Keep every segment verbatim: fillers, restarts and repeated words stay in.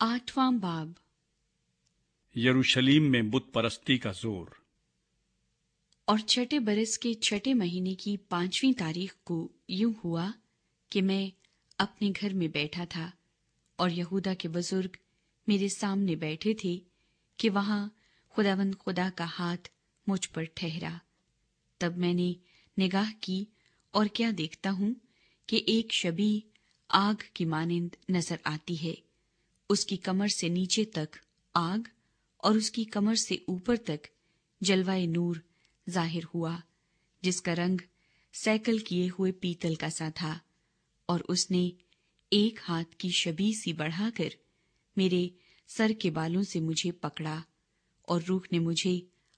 आठवां बाब। यरूशलेम में बुत परस्ती का जोर। और छठे बरस के छठे महीने की पांचवीं तारीख को यूं हुआ कि मैं अपने घर में बैठा था और यहूदा के बुजुर्ग मेरे सामने बैठे थे कि वहां खुदावंद खुदा का हाथ मुझ पर ठहरा। तब मैंने निगाह की और क्या देखता हूं कि एक शबी आग की मानिंद नजर आती है। उसकी कमर से नीचे तक आग और उसकी कमर से ऊपर तक जलवाए नूर जाहिर हुआ, जिसका रंग सैकल किए हुए पीतल का सा था। और उसने एक हाथ की शबी सी बढ़ाकर मेरे सर के बालों से मुझे पकड़ा, और रूह ने मुझे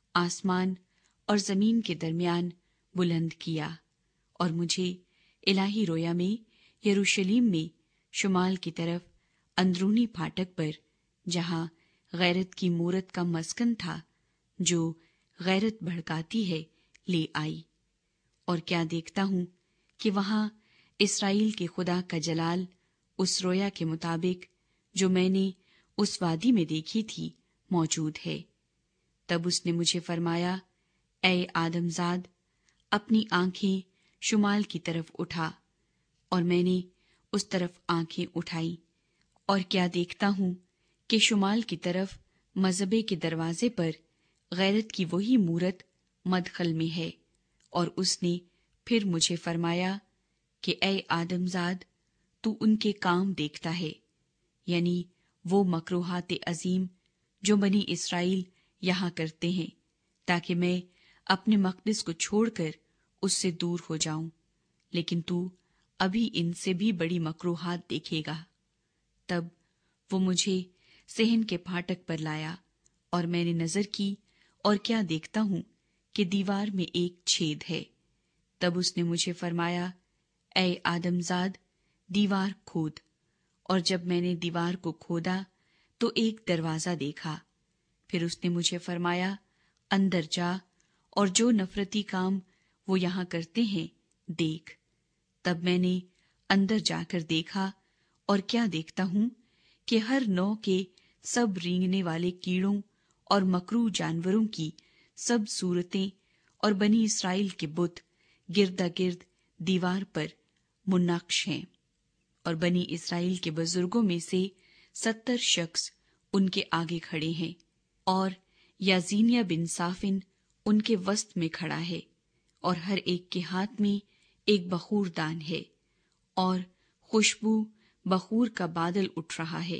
आसमान और जमीन के दरमियान बुलंद किया और मुझे इलाही रोया में यरूशलेम में शुमाल की तरफ अंदरूनी फाटक पर, जहां गैरत की मूरत का मस्कन था जो गैरत भड़काती है, ले आई। और क्या देखता हूं कि वहां इस्राएल के खुदा का जलाल उस रोया के मुताबिक जो मैंने उस वादी में देखी थी मौजूद है। तब उसने मुझे फरमाया, ऐ आदमजाद, अपनी आंखें शुमाल की तरफ उठा। और मैंने उस तरफ आंखें उठाई और क्या देखता हूं कि शुमाल की तरफ मजबे के दरवाजे पर गैरत की वही मूरत मदखल में है। और उसने फिर मुझे फरमाया कि ऐ आदमजाद, तू उनके काम देखता है, यानी वो मकरूहात अजीम जो बनी इस्राएल यहां करते हैं, ताकि मैं अपने मकदस को छोड़कर उससे दूर हो जाऊं। लेकिन तू अभी इनसे भी बड़ी मकरूहात देखेगा। तब वो मुझे सहन के फाटक पर लाया और मैंने नजर की और क्या देखता हूं कि दीवार में एक छेद है। तब उसने मुझे फरमाया, ऐ आदमजाद, दीवार खोद। और जब मैंने दीवार को खोदा तो एक दरवाजा देखा। फिर उसने मुझे फरमाया, अंदर जा और जो नफरती काम वो यहां करते हैं देख। तब मैंने अंदर जाकर देखा और क्या देखता हूं कि हर नौ के सब रेंगने वाले कीड़ों और मकरू जानवरों की सब सूरतें और बनी इस्राएल के बुत गिरदा गिर्द दीवार पर मुन्नक्श हैं। और बनी इस्राएल के बुजुर्गों में से सत्तर शख्स उनके आगे खड़े हैं, और याजीनिया बिन साफिन उनके वस्त में खड़ा है, और हर एक के हाथ में एक बखूर दान है, और खुशबू बखूर का बादल उठ रहा है।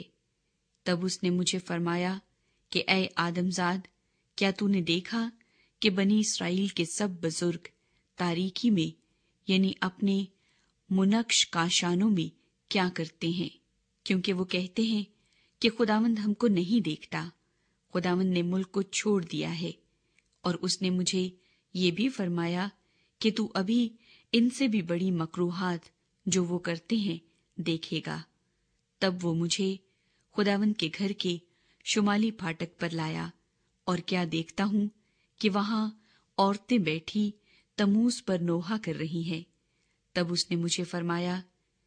तब उसने मुझे फरमाया कि ऐ आदमजाद, क्या तूने देखा कि बनी इस्राएल के सब बुजुर्ग तारीकी में, यानी अपने मुनक्श काशानों में क्या करते हैं? क्योंकि वो कहते हैं कि खुदावंद हमको नहीं देखता, खुदावंद ने मुल्क को छोड़ दिया है। और उसने मुझे ये भी फरमाया कि तू अभी इनसे भी बड़ी मकरूहात जो वो करते हैं देखेगा। तब वो मुझे खुदावंद के घर के शुमाली फाटक पर लाया और क्या देखता हूं कि वहां औरतें बैठी तमूस पर नोहा कर रही हैं। तब उसने मुझे फरमाया,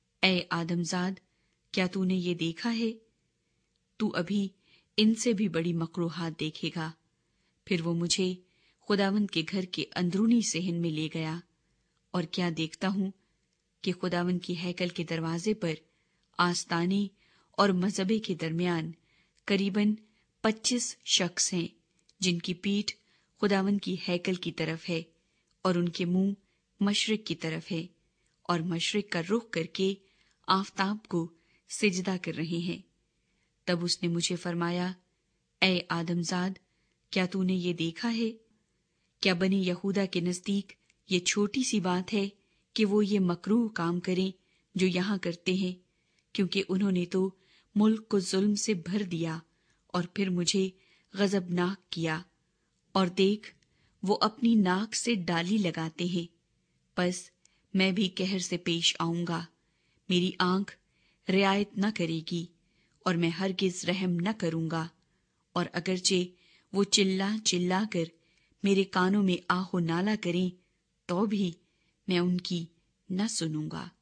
ऐ आदमजाद, क्या तूने ये देखा है? तू अभी इनसे भी बड़ी मकरूहात देखेगा। फिर वो मुझे खुदावंद के घर के अंदरूनी सहन में ले गया और क्या देखता हूं कि खुदावंद की हैकल के दरवाजे पर आस्ताने और मजबे के दरमियान करीबन पच्चीस शख्स हैं, जिनकी पीठ खुदावंद की हैकल की तरफ है और उनके मुंह मशरिक की तरफ है, और मशरिक का रुख करके आफताब को सिजदा कर रहे हैं। तब उसने मुझे फरमाया, ऐ आदमजाद, क्या तूने ये देखा है? क्या बनी यहूदा के नजदीक ये छोटी सी बात है कि वो ये मकरूह काम करें जो यहां करते हैं? क्योंकि उन्होंने तो मुल्क को जुल्म से भर दिया और फिर मुझे गजबनाक किया। और देख, वो अपनी नाक से डाली लगाते हैं। बस मैं भी कहर से पेश आऊंगा। मेरी आंख रियायत न करेगी और मैं हरगिज रहम न करूंगा। और अगरचे वो चिल्ला चिल्ला कर मेरे कानों में आहो नाला करें तो भी मैं उनकी न सुनूंगा।